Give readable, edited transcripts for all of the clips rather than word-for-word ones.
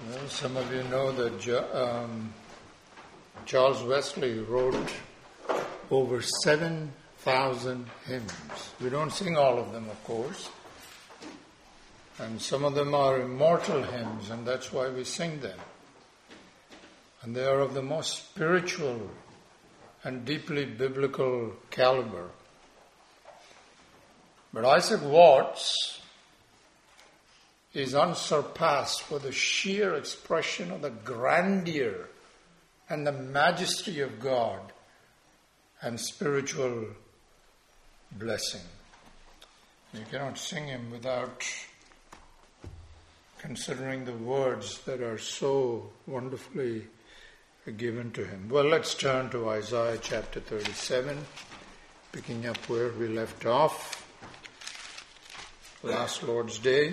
Well, some of you know that Charles Wesley wrote over 7,000 hymns. We don't sing all of them, of course. And some of them are immortal hymns, and that's why we sing them. And they are of the most spiritual and deeply biblical caliber. But Isaac Watts is unsurpassed for the sheer expression of the grandeur and the majesty of God and spiritual blessing. You cannot sing him without considering the words that are so wonderfully given to him. Well, let's turn to Isaiah chapter 37, picking up where we left off last Lord's Day.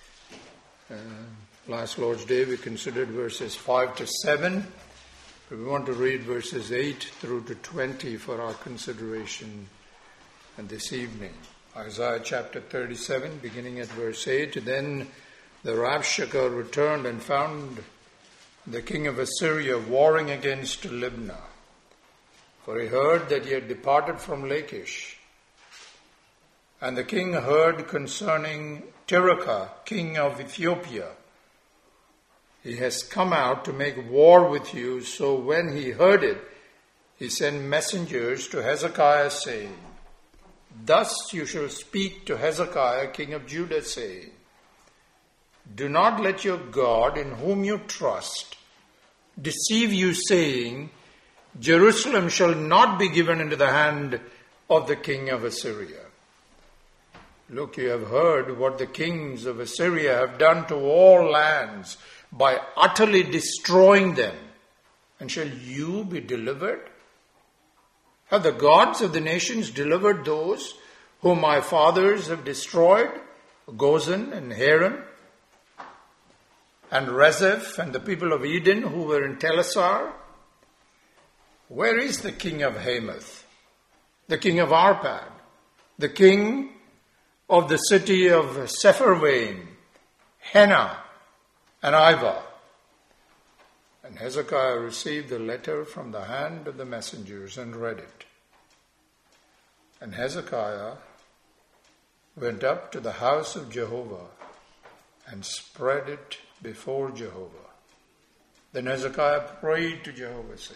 Last Lord's Day we considered verses 5 to 7. We want to read verses 8 through to 20 for our consideration this evening. Isaiah chapter 37, beginning at verse 8. Then the Rabshakeh returned and found the king of Assyria warring against Libnah. For he heard that he had departed from Lachish. And the king heard concerning Tirhakah, king of Ethiopia. He has come out to make war with you. So when he heard it, he sent messengers to Hezekiah, saying, Thus you shall speak to Hezekiah, king of Judah, saying, Do not let your God, in whom you trust, deceive you, saying, Jerusalem shall not be given into the hand of the king of Assyria. Look, you have heard what the kings of Assyria have done to all lands by utterly destroying them. And shall you be delivered? Have the gods of the nations delivered those whom my fathers have destroyed? Gozan and Haran and Rezeph and the people of Eden who were in Telassar? Where is the king of Hamath, the king of Arpad, the king of the city of Sepharvaim, Hena, and Ivah? And Hezekiah received the letter from the hand of the messengers and read it. And Hezekiah went up to the house of Jehovah and spread it before Jehovah. Then Hezekiah prayed to Jehovah, saying,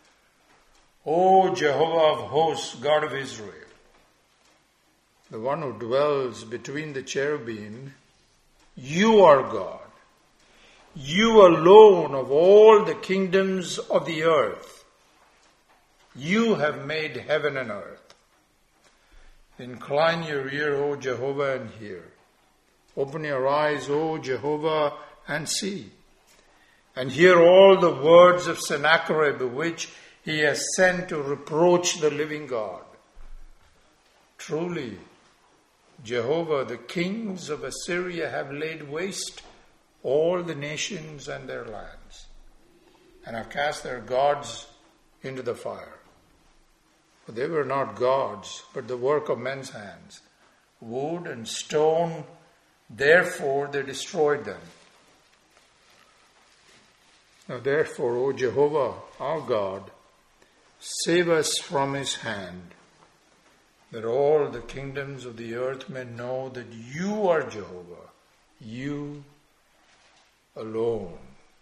O Jehovah of hosts, God of Israel, the one who dwells between the cherubim, you are God. You alone of all the kingdoms of the earth. You have made heaven and earth. Incline your ear, O Jehovah, and hear. Open your eyes, O Jehovah, and see. And hear all the words of Sennacherib, which he has sent to reproach the living God. Truly, Jehovah, the kings of Assyria have laid waste all the nations and their lands, and have cast their gods into the fire. For they were not gods, but the work of men's hands, wood and stone, therefore they destroyed them. Now therefore, O Jehovah, our God, save us from his hand, that all the kingdoms of the earth may know that you are Jehovah, you alone.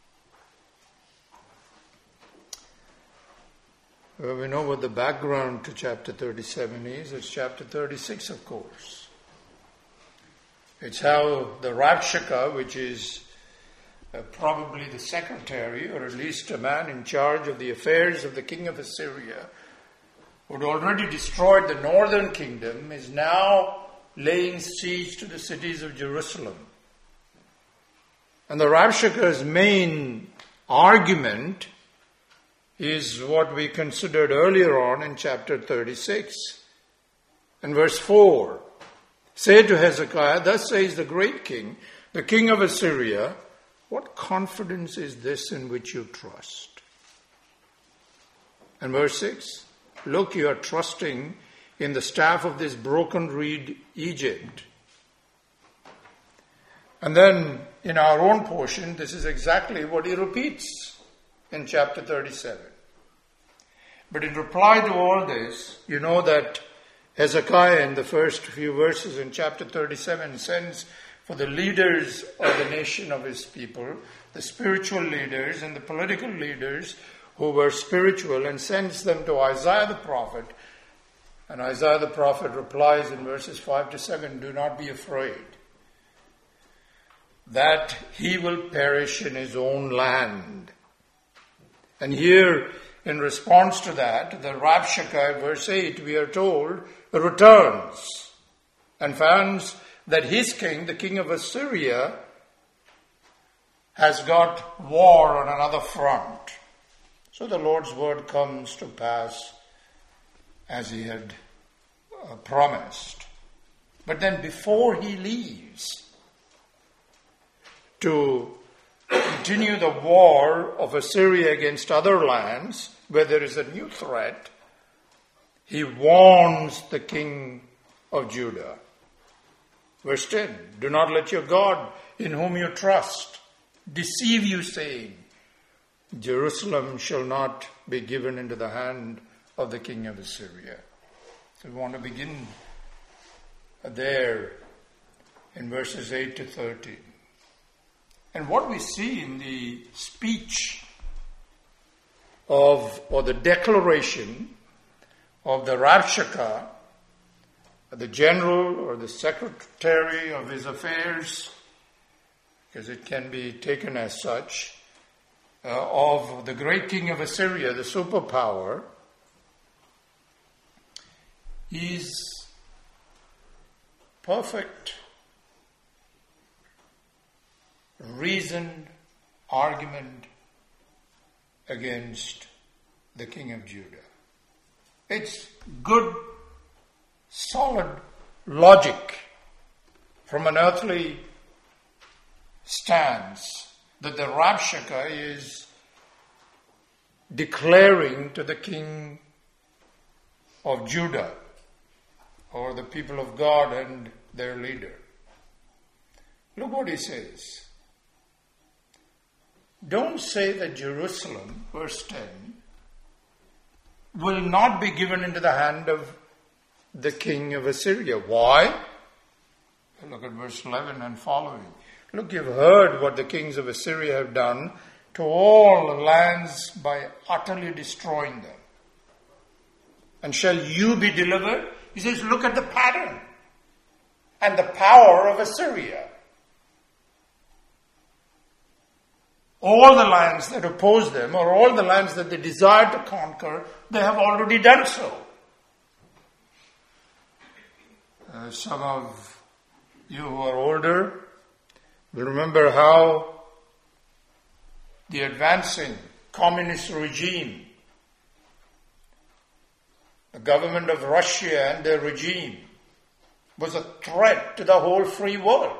Well, we know what the background to chapter 37 is. It's chapter 36, of course. It's how the Rabshakeh, which is probably the secretary, or at least a man in charge of the affairs of the king of Assyria, who had already destroyed the northern kingdom, is now laying siege to the cities of Jerusalem. And the Rabshakeh's main argument is what we considered earlier on in chapter 36. And verse 4, Say to Hezekiah, Thus says the great king, the king of Assyria, what confidence is this in which you trust? And verse 6, Look, you are trusting in the staff of this broken reed Egypt. And then in our own portion, this is exactly what he repeats in chapter 37. But in reply to all this, you know that Hezekiah in the first few verses in chapter 37 sends for the leaders of the nation of his people, the spiritual leaders and the political leaders who were spiritual, and sends them to Isaiah the prophet. And Isaiah the prophet replies in verses 5 to 7, "Do not be afraid, that he will perish in his own land." And here, in response to that, the Rabshakeh, verse 8, we are told, returns and finds that his king, the king of Assyria, has got war on another front. So the Lord's word comes to pass as he had promised. But then before he leaves to continue the war of Assyria against other lands, where there is a new threat, he warns the king of Judah. Verse 10, "Do not let your God, in whom you trust, deceive you, saying, Jerusalem shall not be given into the hand of the king of Assyria." So we want to begin there in verses 8 to 13. And what we see in the speech or the declaration of the Rabshakeh, the general or the secretary of his affairs, because it can be taken as such, of the great king of Assyria, the superpower, is perfect, reasoned argument against the king of Judah. It's good, solid logic from an earthly stance that the Rabshakeh is declaring to the king of Judah, or the people of God and their leader. Look what he says. Don't say that Jerusalem, verse 10, will not be given into the hand of the king of Assyria. Why? Look at verse 11 and following. Look, you've heard what the kings of Assyria have done to all the lands by utterly destroying them. And shall you be delivered? He says, look at the pattern and the power of Assyria. All the lands that oppose them, or all the lands that they desire to conquer, they have already done so. Some of you who are older will remember how the advancing communist regime, the government of Russia and their regime, was a threat to the whole free world.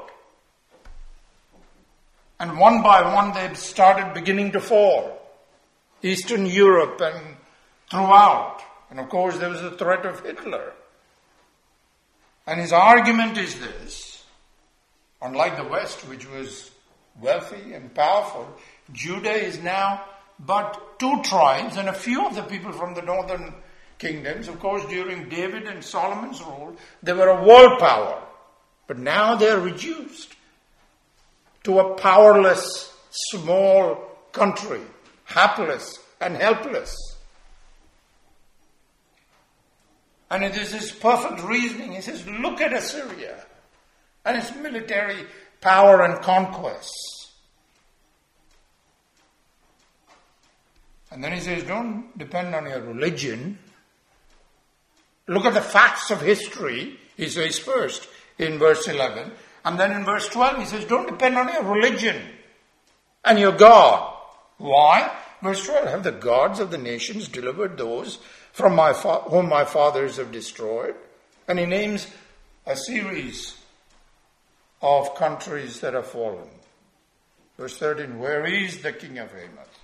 And one by one they started beginning to fall. Eastern Europe and throughout. And of course there was the threat of Hitler. And his argument is this: unlike the West, which was wealthy and powerful, Judah is now but two tribes and a few of the people from the northern kingdoms. Of course, during David and Solomon's rule, they were a world power. But now they are reduced to a powerless, small country, hapless and helpless. And it is his perfect reasoning. He says, look at Assyria and its military power and conquests. And then he says, don't depend on your religion. Look at the facts of history, he says first in verse 11. And then in verse 12 he says, don't depend on your religion and your God. Why? Verse 12, have the gods of the nations delivered those from whom my fathers have destroyed? And he names a series of countries that have fallen. Verse 13, where is the king of Hamath?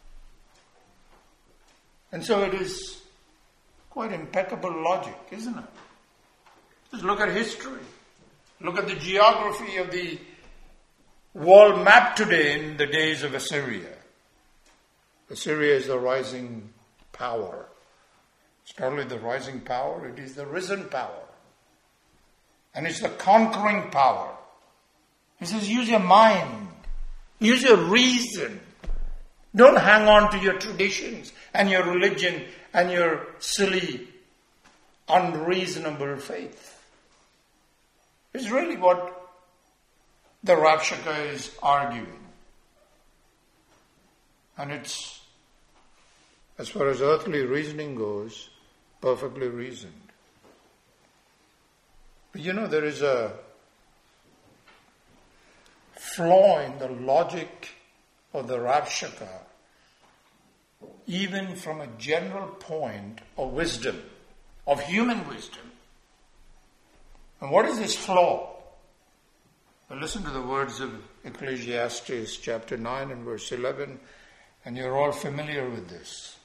And so it is quite impeccable logic, isn't it? Just look at history. Look at the geography of the world map today in the days of Assyria. Assyria is the rising power. It's not only the rising power, it is the risen power. And it's the conquering power. He says, use your mind. Use your reason. Don't hang on to your traditions and your religion and your silly, unreasonable faith. It's really what the Rabshakeh is arguing. And it's, as far as earthly reasoning goes, perfectly reasoned. But there is a flaw in the logic of the Rabshakeh, even from a general point of wisdom, of human wisdom. And what is this flaw? Well, listen to the words of Ecclesiastes chapter 9 and verse 11, and you're all familiar with this.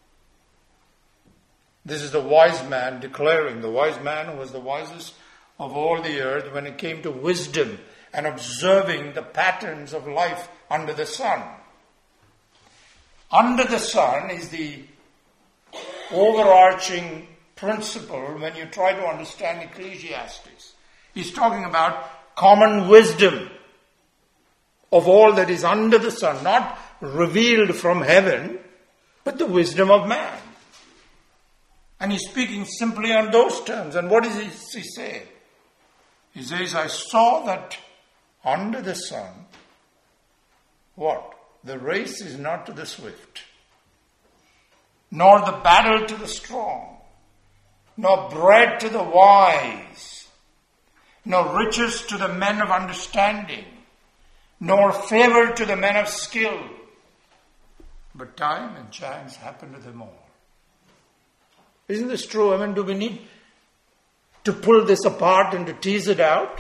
This is the wise man declaring. The wise man who was the wisest of all the earth when it came to wisdom and observing the patterns of life under the sun. Under the sun is the overarching principle when you try to understand Ecclesiastes. He's talking about common wisdom of all that is under the sun, not revealed from heaven, but the wisdom of man. And he's speaking simply on those terms. And what does he say? He says, I saw that under the sun, what? The race is not to the swift, nor the battle to the strong, nor bread to the wise, nor riches to the men of understanding, nor favor to the men of skill. But time and chance happen to them all. Isn't this true? I mean, do we need to pull this apart and to tease it out?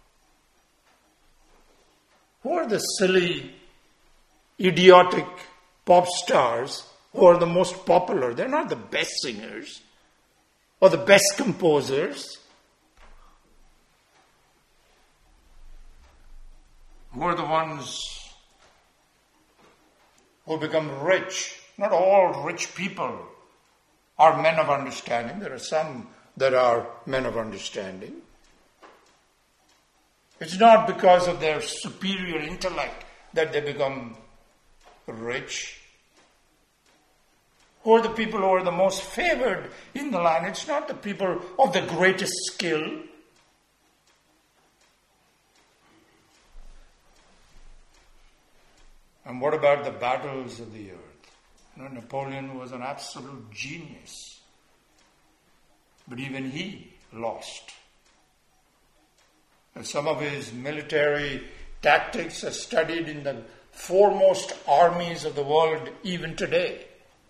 Who are the silly, idiotic pop stars who are the most popular? They're not the best singers or the best composers. Who are the ones who become rich? Not all rich people are men of understanding. There are some that are men of understanding. It's not because of their superior intellect that they become rich. Who are the people who are the most favored in the land? It's not the people of the greatest skill. And what about the battles of the earth? Napoleon was an absolute genius. But even he lost. And some of his military tactics are studied in the foremost armies of the world even today.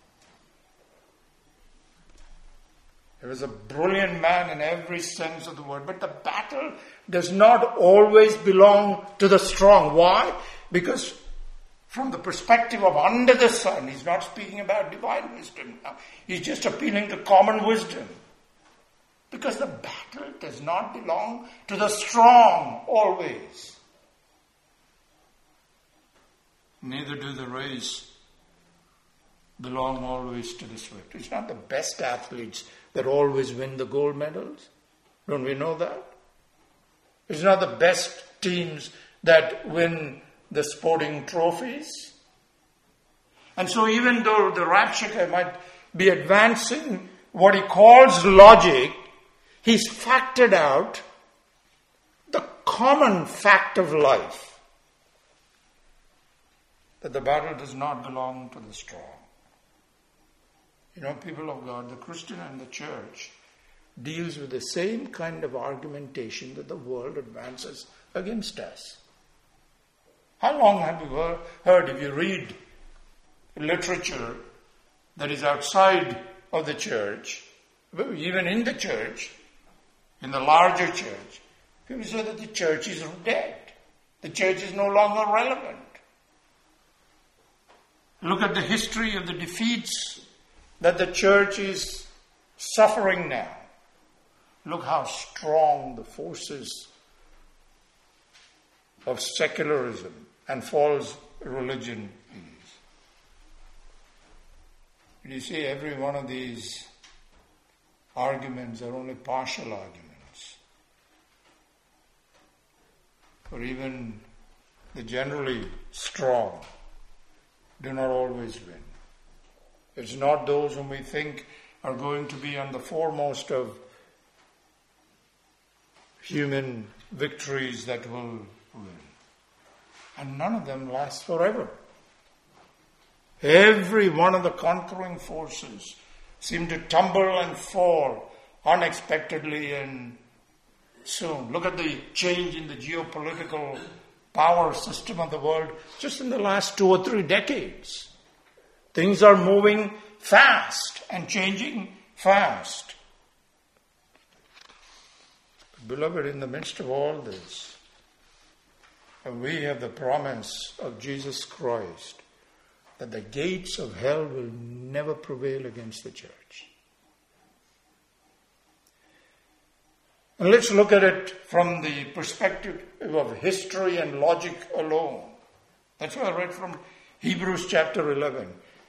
He was a brilliant man in every sense of the word. But the battle does not always belong to the strong. Why? Because from the perspective of under the sun, he's not speaking about divine wisdom now. He's just appealing to common wisdom. Because the battle does not belong to the strong always. Neither do the race belong always to the swift. It's not the best athletes that always win the gold medals. Don't we know that? It's not the best teams that win the sporting trophies. And so even though the Rabshakeh might be advancing what he calls logic, he's factored out the common fact of life, that the battle does not belong to the strong. People of God, the Christian and the church deals with the same kind of argumentation that the world advances against us. How long have you heard, if you read literature that is outside of the church, even in the church, in the larger church, people say that the church is dead. The church is no longer relevant. Look at the history of the defeats that the church is suffering now. Look how strong the forces of secularism and false religion is. You see, every one of these arguments are only partial arguments. For even the generally strong do not always win. It's not those whom we think are going to be on the foremost of human victories that will win. And none of them lasts forever. Every one of the conquering forces seem to tumble and fall unexpectedly and soon. Look at the change in the geopolitical power system of the world just in the last 2 or 3 decades. Things are moving fast and changing fast. Beloved, in the midst of all this, we have the promise of Jesus Christ that the gates of hell will never prevail against the church. And let's look at it from the perspective of history and logic alone. That's what I read from Hebrews chapter 11.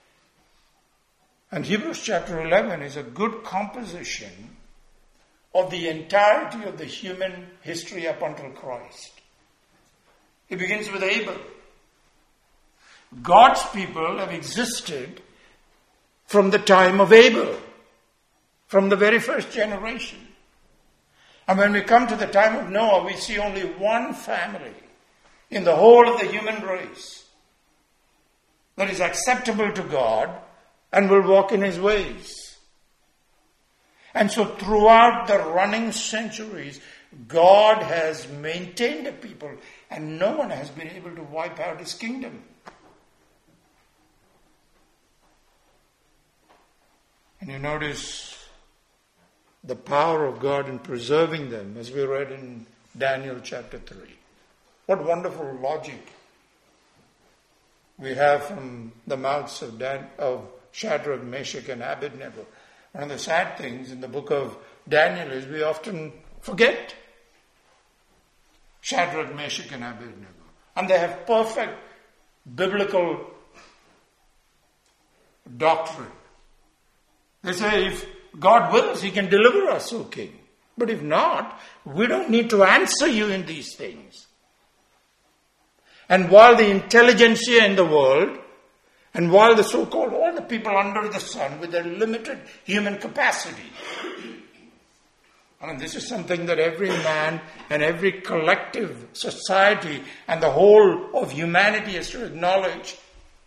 And Hebrews chapter 11 is a good composition of the entirety of the human history up until Christ. It begins with Abel. God's people have existed from the time of Abel, from the very first generation. And when we come to the time of Noah, we see only one family in the whole of the human race that is acceptable to God and will walk in His ways. And so throughout the running centuries, God has maintained a people and no one has been able to wipe out His kingdom. And you notice the power of God in preserving them, as we read in Daniel chapter 3. What wonderful logic we have from the mouths of Shadrach, Meshach, and Abednego. One of the sad things in the book of Daniel is we often forget Shadrach, Meshach, and Abednego. And they have perfect biblical doctrine. They say, if God wills, He can deliver us, O King. But if not, we don't need to answer you in these things. And while the intelligentsia in the world, and while the so-called all the people under the sun with their limited human capacity, I mean, this is something that every man and every collective society and the whole of humanity has to acknowledge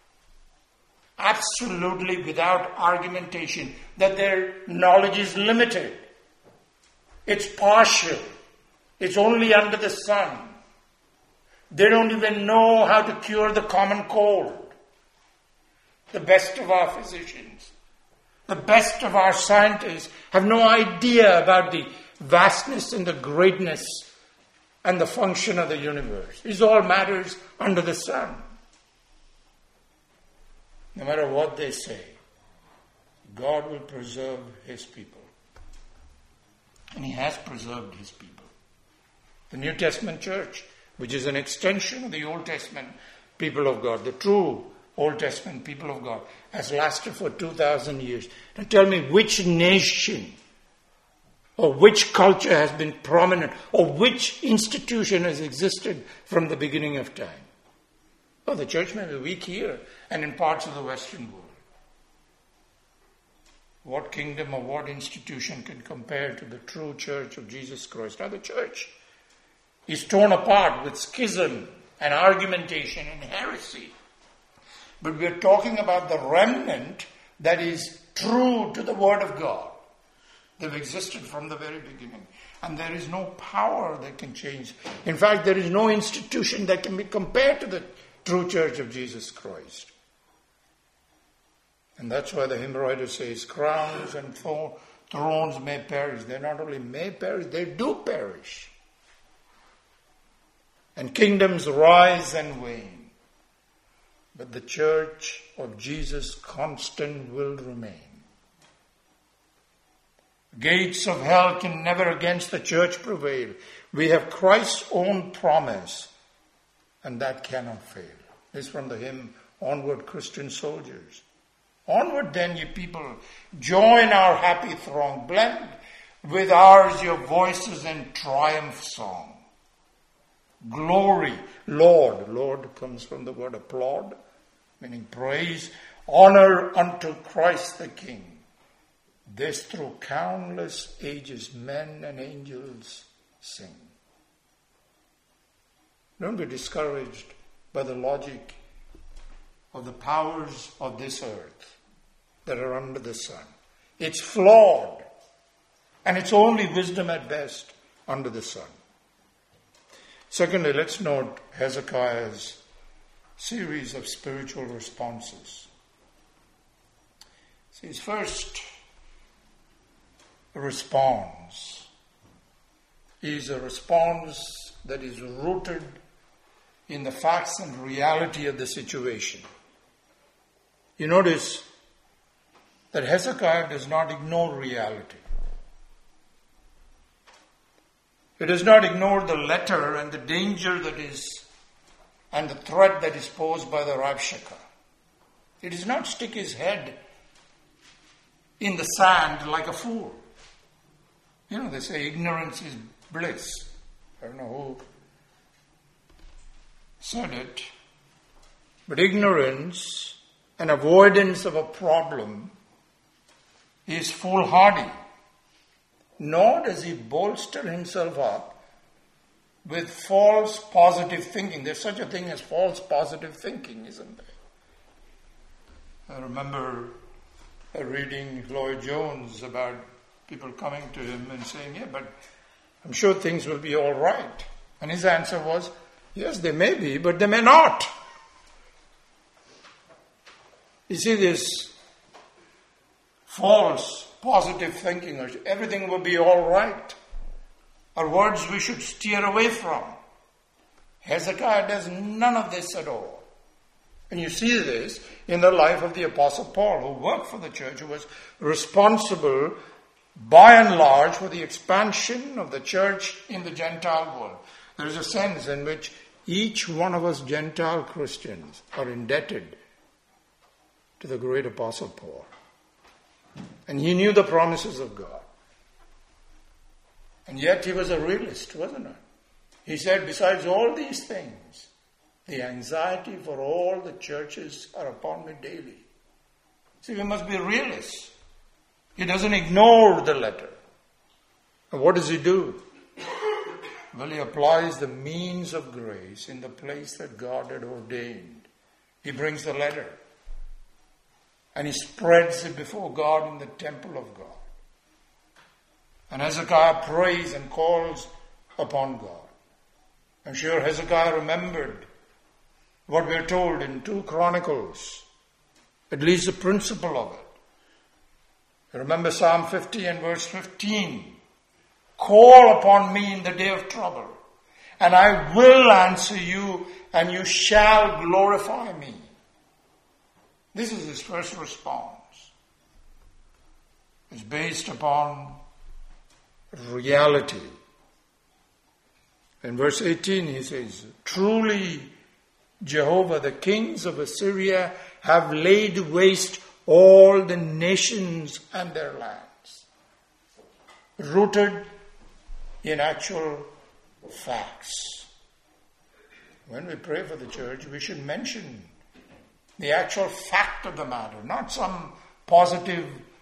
absolutely without argumentation, that their knowledge is limited. It's partial. It's only under the sun. They don't even know how to cure the common cold. The best of our physicians, the best of our scientists have no idea about the vastness and the greatness and the function of the universe. It's all matters under the sun. No matter what they say, God will preserve His people. And He has preserved His people. The New Testament church, which is an extension of the Old Testament people of God, the true Old Testament people of God, has lasted for 2,000 years. Now tell me which nation or which culture has been prominent or which institution has existed from the beginning of time. Oh, the church may be weak here and in parts of the Western world. What kingdom or what institution can compare to the true church of Jesus Christ? Now the church is torn apart with schism and argumentation and heresy. But we're talking about the remnant that is true to the Word of God. They've existed from the very beginning. And there is no power that can change. In fact, there is no institution that can be compared to the true church of Jesus Christ. And that's why the hymn writer says, crowns and thrones may perish. They not only may perish, they do perish. And kingdoms rise and wane. But the church of Jesus constant will remain. Gates of hell can never against the church prevail. We have Christ's own promise and that cannot fail. This is from the hymn, Onward Christian Soldiers. Onward then, ye people, join our happy throng, blend with ours your voices in triumph song. Glory, Lord. Lord comes from the word applaud, meaning praise. Honor unto Christ the King. This through countless ages men and angels sing. Don't be discouraged by the logic of the powers of this earth that are under the sun. It's flawed, and it's only wisdom at best under the sun. Secondly, let's note Hezekiah's series of spiritual responses. His first response is a response that is rooted in the facts and reality of the situation. You notice that Hezekiah does not ignore reality. He does not ignore the letter and the danger that is and the threat that is posed by the Rabshakeh. He does not stick his head in the sand like a fool. You know, they say ignorance is bliss. I don't know who said it. But ignorance and avoidance of a problem is foolhardy. Nor does he bolster himself up with false positive thinking. There's such a thing as false positive thinking, isn't there? I remember reading Lloyd Jones about people coming to him and saying, yeah, but I'm sure things will be all right. And his answer was, yes, they may be, but they may not. You see, this false positive thinking, or everything will be all right, are words we should steer away from. Hezekiah does none of this at all. And you see this in the life of the Apostle Paul, who worked for the church, who was responsible by and large for the expansion of the church in the Gentile world. There is a sense in which each one of us Gentile Christians are indebted to the great Apostle Paul. And he knew the promises of God. And yet he was a realist, wasn't he? He said, besides all these things, the anxiety for all the churches are upon me daily. See, we must be realists. He doesn't ignore the letter. And what does he do? Well, he applies the means of grace in the place that God had ordained. He brings the letter and he spreads it before God in the temple of God. And Hezekiah prays and calls upon God. I'm sure Hezekiah remembered what we're told in 2 Chronicles, at least the principle of it. Remember Psalm 50 and verse 15. Call upon me in the day of trouble, and I will answer you, and you shall glorify me. This is his first response. It's based upon reality. In verse 18 he says, truly Jehovah, the kings of Assyria have laid waste all the nations and their lands. Rooted in actual facts. When we pray for the church, we should mention the actual fact of the matter, not some positive,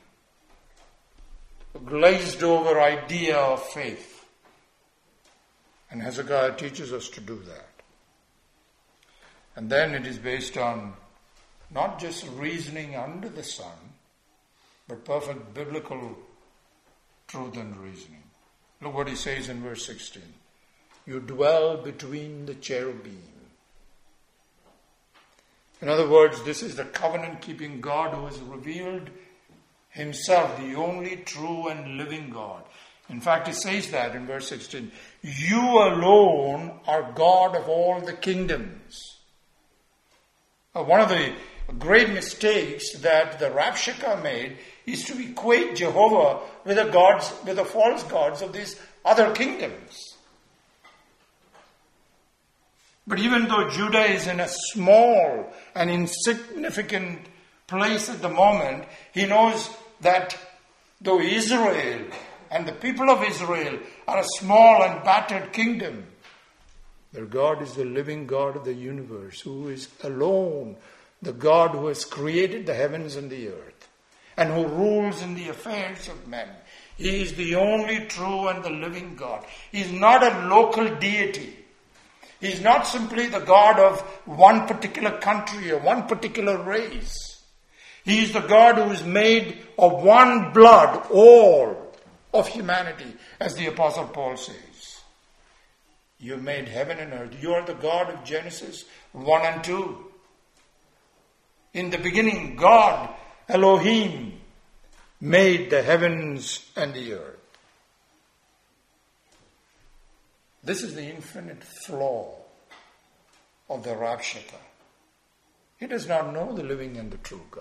glazed over idea of faith. And Hezekiah teaches us to do that. And then it is based on not just reasoning under the sun, but perfect biblical truth and reasoning. Look what he says in verse 16. You dwell between the cherubim. In other words, this is the covenant-keeping God who has revealed himself, the only true and living God. In fact, it says that in verse 16. You alone are God of all the kingdoms. One of the great mistakes that the Rabshakeh made is to equate Jehovah with the false gods of these other kingdoms. But even though Judah is in a small and insignificant place at the moment, he knows that though Israel and the people of Israel are a small and battered kingdom, their God is the living God of the universe, who is alone the God who has created the heavens and the earth, and who rules in the affairs of men. He is the only true and the living God. He is not a local deity. He is not simply the God of one particular country or one particular race. He is the God who is made of one blood, all of humanity, as the Apostle Paul says. You made heaven and earth. You are the God of Genesis 1 and 2. In the beginning, God, Elohim, made the heavens and the earth. This is the infinite flaw of the Rakshata. He does not know the living and the true God.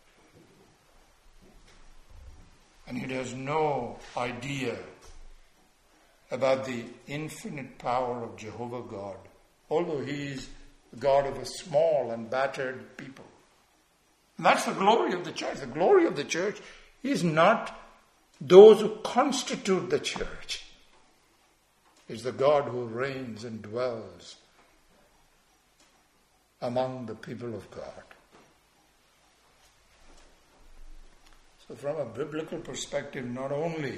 And he has no idea about the infinite power of Jehovah God, although he is the God of a small and battered people. And that's the glory of the church. The glory of the church is not those who constitute the church. It's the God who reigns and dwells among the people of God. So from a biblical perspective, not only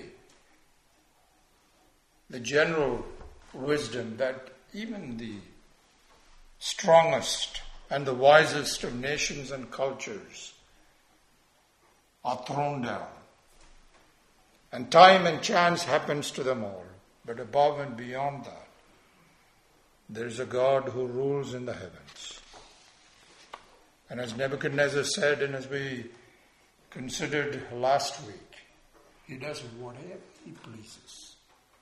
the general wisdom that even the strongest and the wisest of nations and cultures are thrown down, and time and chance happens to them all. But above and beyond that, there is a God who rules in the heavens. And as Nebuchadnezzar said, and as we considered last week, he does whatever he pleases.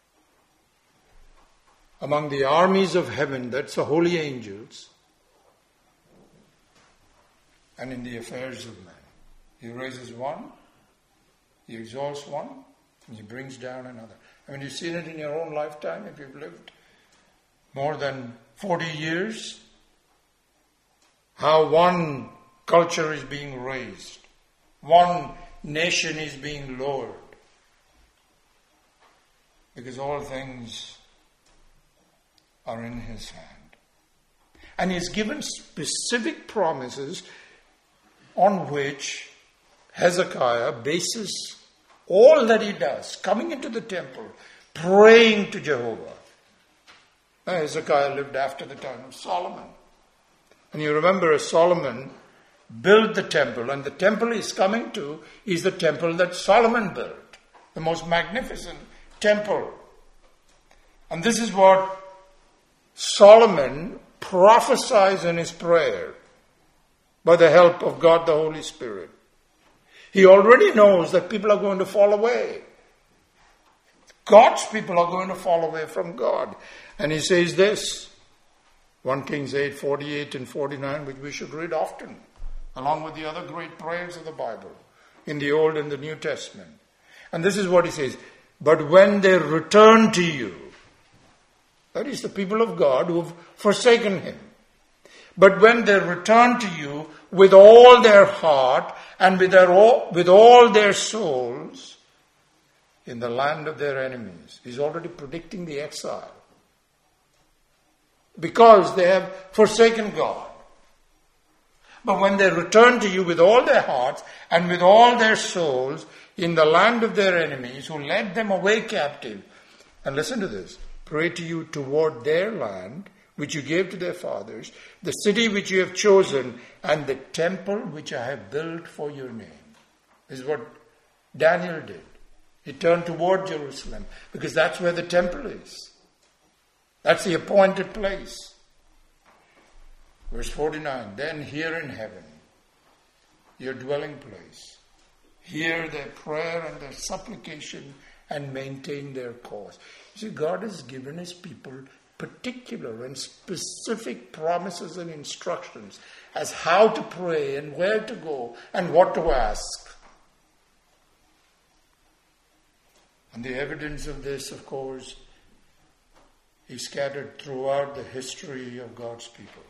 Among the armies of heaven, that's the holy angels, and in the affairs of men. He raises one, he exalts one, and he brings down another. I mean, you've seen it in your own lifetime if you've lived more than 40 years, how one culture is being raised, one nation is being lowered, because all things are in his hand. And he's given specific promises on which Hezekiah bases all that he does, coming into the temple, praying to Jehovah. Now, Hezekiah lived after the time of Solomon. And you remember, as Solomon built the temple, and the temple he's coming to is the temple that Solomon built, the most magnificent temple. And this is what Solomon prophesies in his prayer by the help of God the Holy Spirit. He already knows that people are going to fall away. God's people are going to fall away from God. And he says this, 1 Kings 8, 48 and 49, which we should read often, along with the other great prayers of the Bible, in the Old and the New Testament. And this is what he says, but when they return to you, that is the people of God who have forsaken him. But when they return to you with all their heart and with all their souls in the land of their enemies. He's already predicting the exile. Because they have forsaken God. But when they return to you with all their hearts and with all their souls in the land of their enemies who led them away captive, and listen to this, pray to you toward their land, which you gave to their fathers, the city which you have chosen, and the temple which I have built for your name. This is what Daniel did. He turned toward Jerusalem, because that's where the temple is. That's the appointed place. Verse 49, then hear in heaven, your dwelling place, hear their prayer and their supplication, and maintain their cause. You see, God has given his people particular and specific promises and instructions as how to pray and where to go and what to ask. And the evidence of this, of course, is scattered throughout the history of God's people.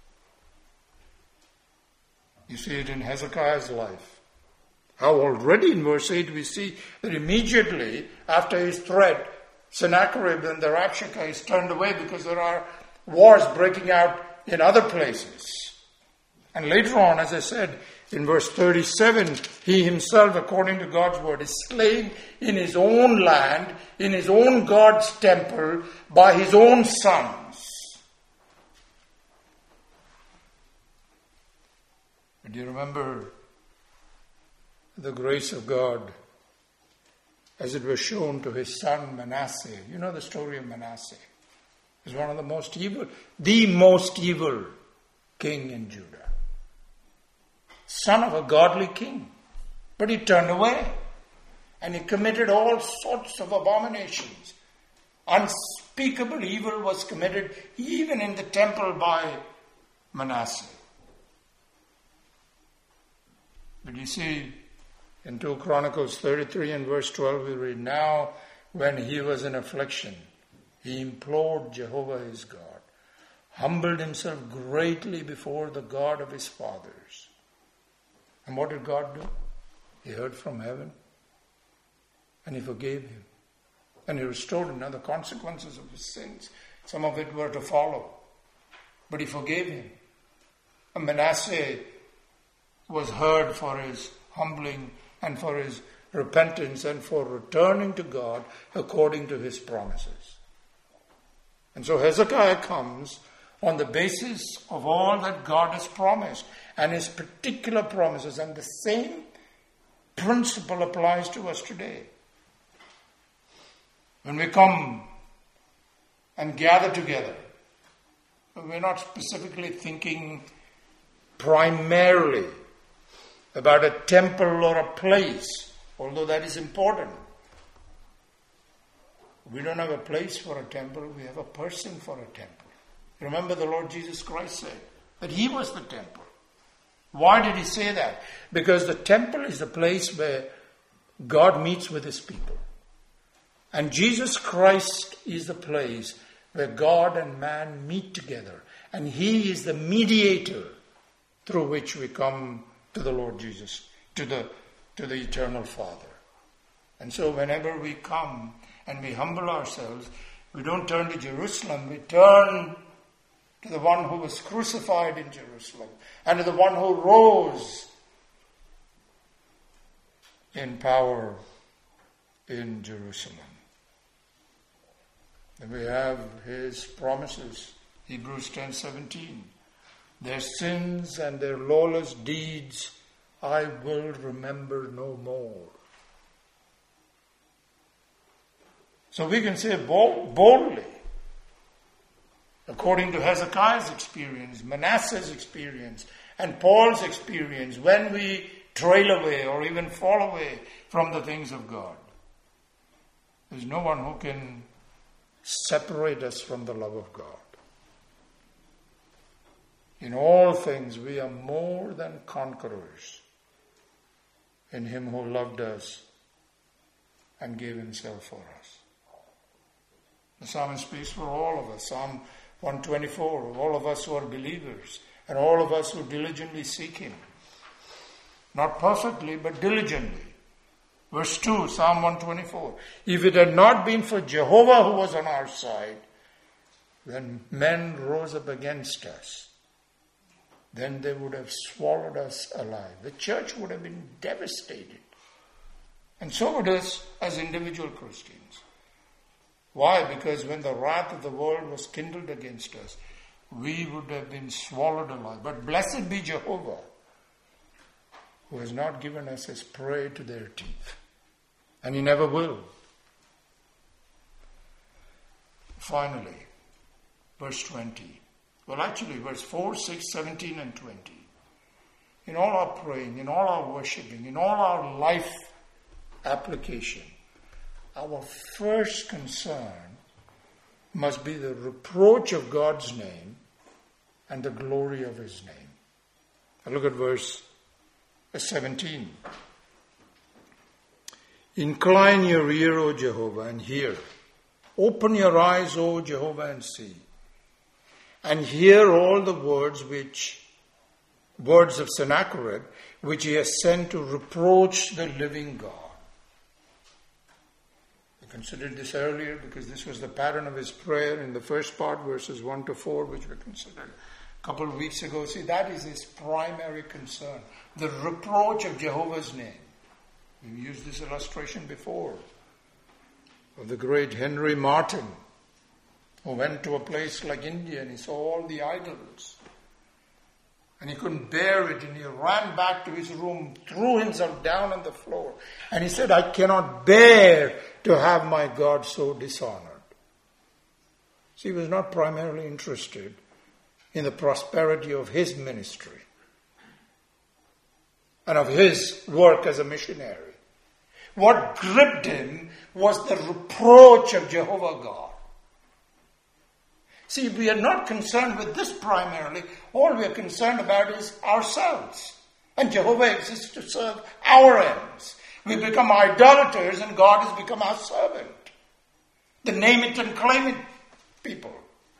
You see it in Hezekiah's life. How already in verse 8 we see that immediately after his threat, Sennacherib and the Rabshakeh is turned away because there are wars breaking out in other places. And later on, as I said, in verse 37, he himself, according to God's word, is slain in his own land, in his own God's temple, by his own sons. And do you remember the grace of God as it was shown to his son Manasseh? You know the story of Manasseh. He was one of the most evil king in Judah. Son of a godly king. But he turned away. And he committed all sorts of abominations. Unspeakable evil was committed even in the temple by Manasseh. But you see, in 2 Chronicles 33 and verse 12 we read, now when he was in affliction, he implored Jehovah his God, humbled himself greatly before the God of his fathers. And what did God do? He heard from heaven and he forgave him. And he restored him. Now the consequences of his sins, some of it were to follow. But he forgave him. And Manasseh was heard for his humbling and for his repentance and for returning to God according to his promises. And so Hezekiah comes on the basis of all that God has promised and his particular promises. And the same principle applies to us today. When we come and gather together, we're not specifically thinking primarily about a temple or a place, although that is important. We don't have a place for a temple, we have a person for a temple. Remember the Lord Jesus Christ said that he was the temple. Why did he say that? Because the temple is the place where God meets with his people. And Jesus Christ is the place where God and man meet together. And he is the mediator through which we come to the Lord Jesus, to the eternal Father. And so whenever we come and we humble ourselves, we don't turn to Jerusalem, we turn to the one who was crucified in Jerusalem and to the one who rose in power in Jerusalem. And we have his promises, Hebrews 10:17. Their sins and their lawless deeds I will remember no more. So we can say boldly, according to Hezekiah's experience, Manasseh's experience, and Paul's experience, when we trail away or even fall away from the things of God, there's no one who can separate us from the love of God. In all things we are more than conquerors in him who loved us and gave himself for us. The psalmist speaks for all of us. Psalm 124, all of us who are believers and all of us who diligently seek him. Not perfectly, but diligently. Verse 2, Psalm 124. If it had not been for Jehovah who was on our side, when men rose up against us, then they would have swallowed us alive. The church would have been devastated. And so would us as individual Christians. Why? Because when the wrath of the world was kindled against us, we would have been swallowed alive. But blessed be Jehovah, who has not given us as prey to their teeth. And he never will. Finally, verse 20. Well, actually, verse 4, 6, 17, and 20. In all our praying, in all our worshipping, in all our life application, our first concern must be the reproach of God's name and the glory of his name. Now look at verse 17. Incline your ear, O Jehovah, and hear. Open your eyes, O Jehovah, and see, and hear all the words of Sennacherib, which he has sent to reproach the living God. We considered this earlier because this was the pattern of his prayer in the first part, verses 1 to 4, which we considered a couple of weeks ago. See, that is his primary concern, the reproach of Jehovah's name. We've used this illustration before of the great Henry Martin, who went to a place like India and he saw all the idols. And he couldn't bear it, and he ran back to his room, threw himself down on the floor, and he said, I cannot bear to have my God so dishonored. See, he was not primarily interested in the prosperity of his ministry and of his work as a missionary. What gripped him was the reproach of Jehovah God. See, we are not concerned with this primarily. All we are concerned about is ourselves. And Jehovah exists to serve our ends. We become idolaters and God has become our servant. The name it and claim it people.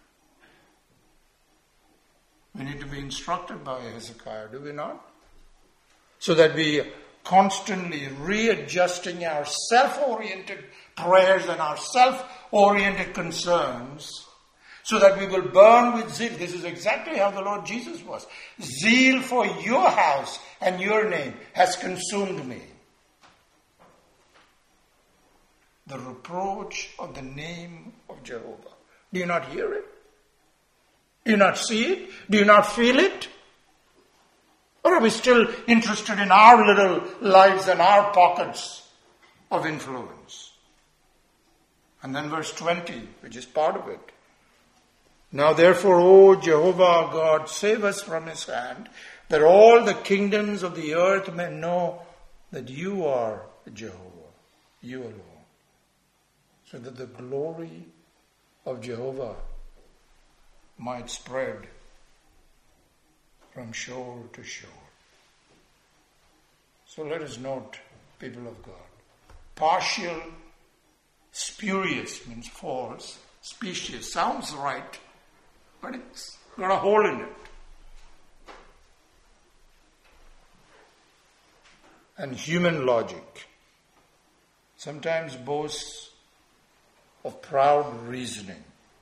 We need to be instructed by Hezekiah, do we not? So that we constantly readjusting our self-oriented prayers and our self-oriented concerns, so that we will burn with zeal. This is exactly how the Lord Jesus was. Zeal for your house and your name has consumed me. The reproach of the name of Jehovah. Do you not hear it? Do you not see it? Do you not feel it? Or are we still interested in our little lives and our pockets of influence? And then verse 20, which is part of it. Now therefore, O Jehovah our God, save us from his hand, that all the kingdoms of the earth may know that you are Jehovah, you alone. So that the glory of Jehovah might spread from shore to shore. So let us note, people of God, partial, spurious means false, specious, sounds right, but it's got a hole in it. And human logic sometimes boasts of proud reasoning.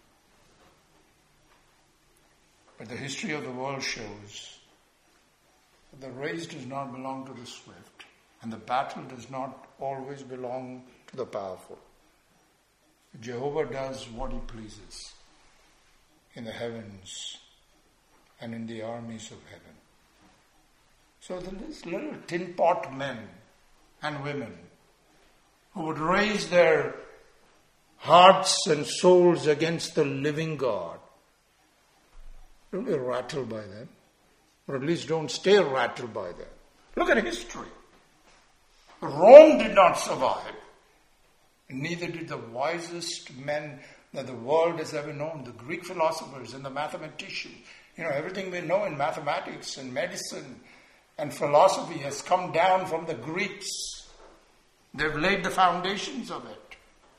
But the history of the world shows that the race does not belong to the swift, and the battle does not always belong to the powerful. Jehovah does what he pleases in the heavens and in the armies of heaven. So these little tin pot men and women who would raise their hearts and souls against the living God, don't be rattled by them, or at least don't stay rattled by them. Look at history. Rome did not survive, and neither did the wisest men that the world has ever known, the Greek philosophers and the mathematicians. Everything we know in mathematics and medicine and philosophy has come down from the Greeks. They've laid the foundations of it.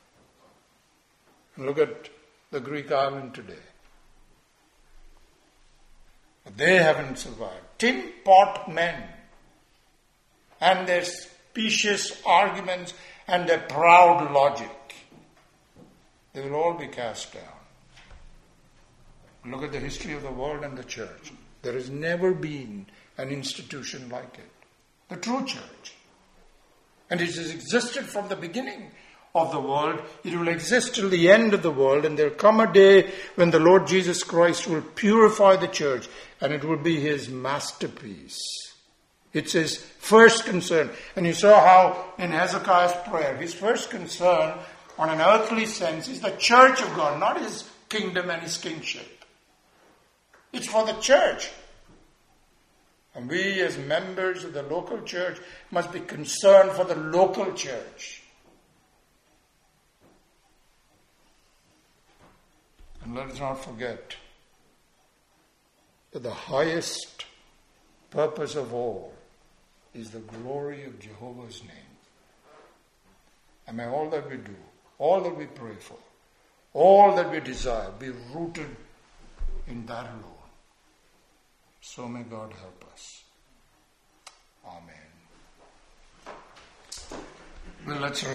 Look at the Greek island today. They haven't survived. Tin pot men and their specious arguments and their proud logic, they will all be cast down. Look at the history of the world and the church. There has never been an institution like it. The true church. And it has existed from the beginning of the world. It will exist till the end of the world, and there will come a day when the Lord Jesus Christ will purify the church, and it will be his masterpiece. It's his first concern. And you saw how in Hezekiah's prayer, his first concern on an earthly sense is the church of God, not his kingdom and his kingship. It's for the church. And we as members of the local church must be concerned for the local church. And let us not forget that the highest purpose of all is the glory of Jehovah's name. And may all that we do, all that we pray for, all that we desire be rooted in that alone. So may God help us. Amen. Well, let's